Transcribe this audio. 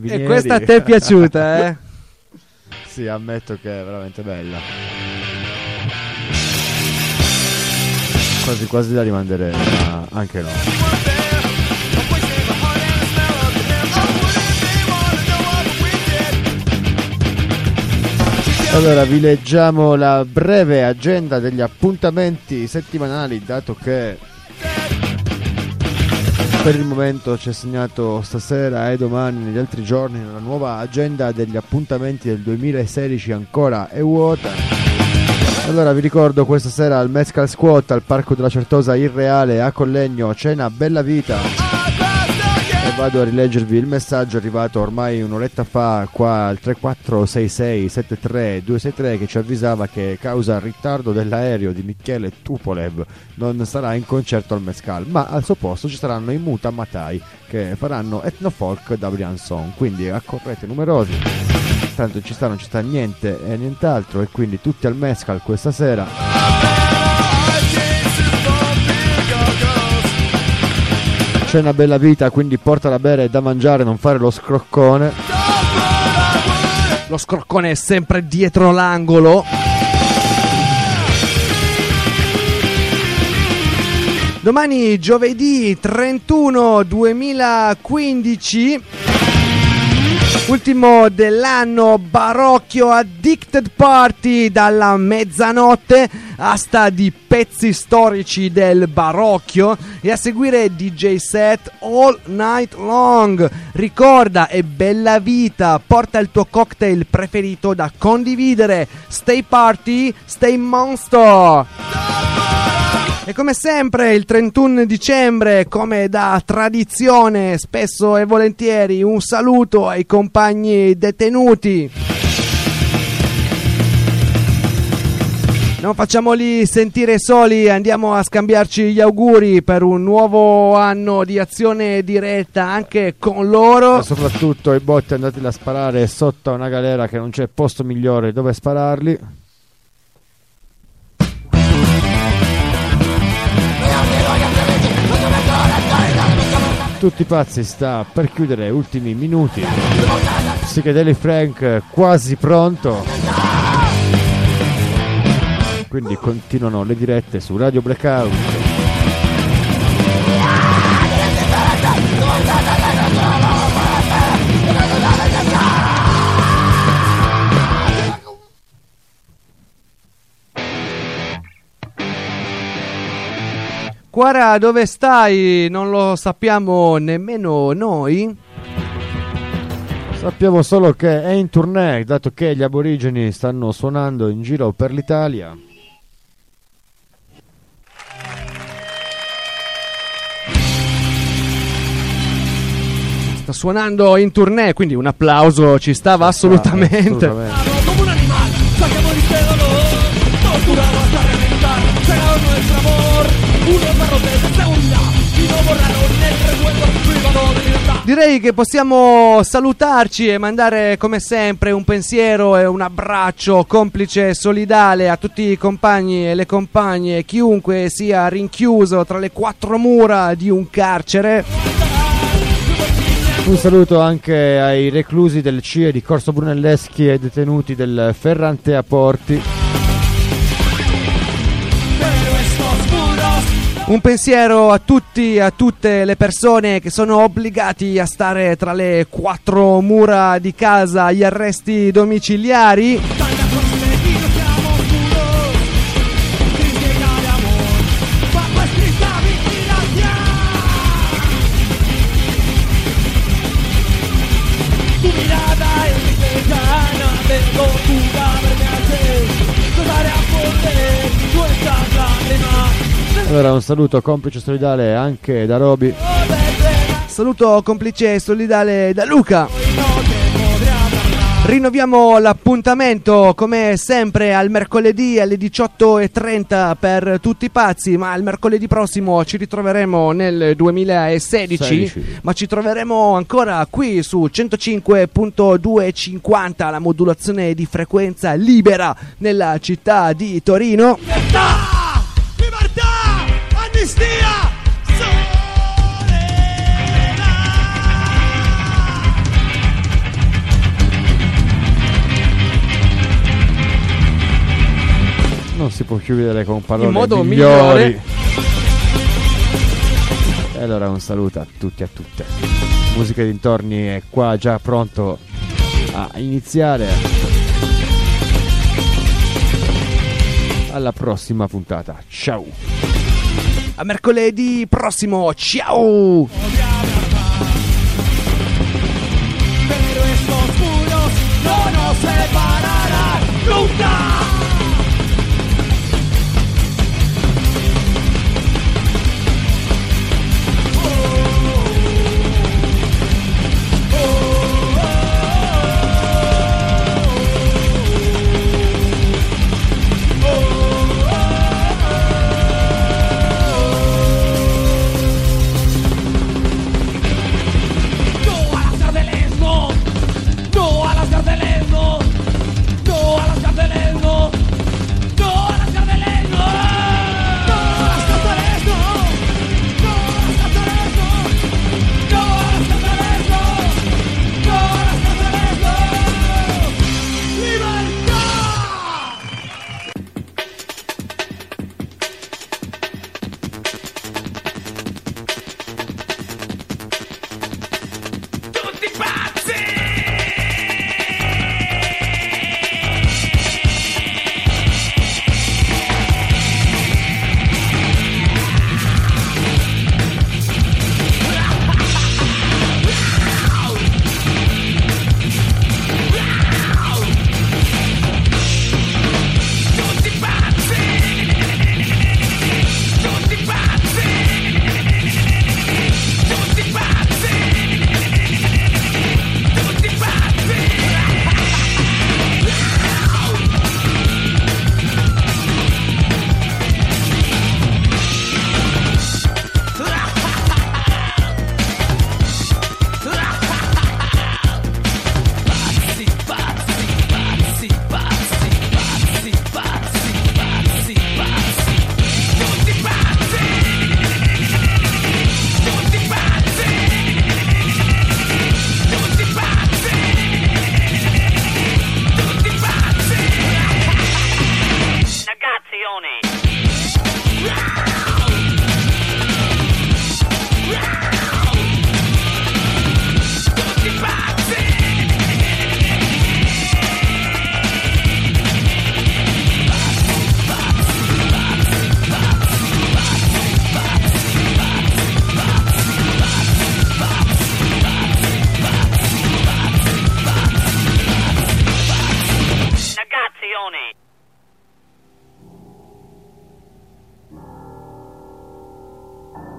Vinieri. E questa a te è piaciuta, eh? Sì, ammetto che è veramente bella. Quasi quasi la rimanderei, ma anche no. Allora vi leggiamo la breve agenda degli appuntamenti settimanali, dato che per il momento ci è segnato stasera e domani, negli altri giorni, la nuova agenda degli appuntamenti del 2016 ancora è vuota. Allora vi ricordo questa sera al Mescal Squat al Parco della Certosa Irreale a Collegno, cena Bella Vita. E vado a rileggervi il messaggio arrivato ormai un'oretta fa qua al 3466 73 263 che ci avvisava che causa ritardo dell'aereo di Michele Tupolev non sarà in concerto al Mescal, ma al suo posto ci saranno i Muta Matai che faranno Ethnofolk da Briançon, quindi accorrete numerosi, tanto non ci sta niente e nient'altro, e quindi tutti al Mescal questa sera. C'è una bella vita, quindi porta da bere e da mangiare, non fare lo scroccone. Lo scroccone è sempre dietro l'angolo. Domani giovedì 31 2015, ultimo dell'anno, Barocchio Addicted Party dalla mezzanotte, asta di pezzi storici del Barocchio e a seguire DJ set all night long. Ricorda, è bella vita, porta il tuo cocktail preferito da condividere. Stay party, stay monster. E come sempre il 31 dicembre, come da tradizione, spesso e volentieri un saluto ai compagni detenuti. Non facciamoli sentire soli, andiamo a scambiarci gli auguri per un nuovo anno di azione diretta anche con loro. E soprattutto i botti andateli a sparare sotto a una galera che non c'è posto migliore dove spararli. Tutti pazzi sta per chiudere, ultimi minuti. Psychedelic Frank quasi pronto. Quindi continuano le dirette su Radio Blackout. Quara, dove stai? Non lo sappiamo nemmeno noi. Sappiamo solo che è in tournée, dato che gli aborigeni stanno suonando in giro per l'Italia. Sta suonando in tournée, quindi un applauso ci stava assolutamente. Como un animal, saquemos este dolor, torturado hasta reventar, cegaron nuestro amor, unos barrotes de seguridad y no borraron el recuerdo privado de libertad. Direi che possiamo salutarci e mandare come sempre un pensiero e un abbraccio complice e solidale a tutti i compagni e le compagne, chiunque sia rinchiuso tra le quattro mura di un carcere. Un saluto anche ai reclusi del CIE di Corso Brunelleschi e ai detenuti del Ferrante a Porti. Un pensiero a tutti, a tutte le persone che sono obbligati a stare tra le quattro mura di casa agli arresti domiciliari. Allora un saluto complice solidale anche da Roby. Saluto complice e solidale da Luca. Rinnoviamo l'appuntamento come sempre al mercoledì alle 18:30 per tutti i pazzi, ma il mercoledì prossimo ci ritroveremo nel 2016, ma ci troveremo ancora qui su 105.250, la modulazione di frequenza libera nella città di Torino. Libertà, amnistia, può chiudere con parole in modo migliori. migliore. E allora un saluto a tutti e a tutte. Musica dintorni è qua già pronto a iniziare. Alla prossima puntata. Ciao. A mercoledì prossimo. Ciao. Pero estos muros no nos separarán nunca. Ragazzi,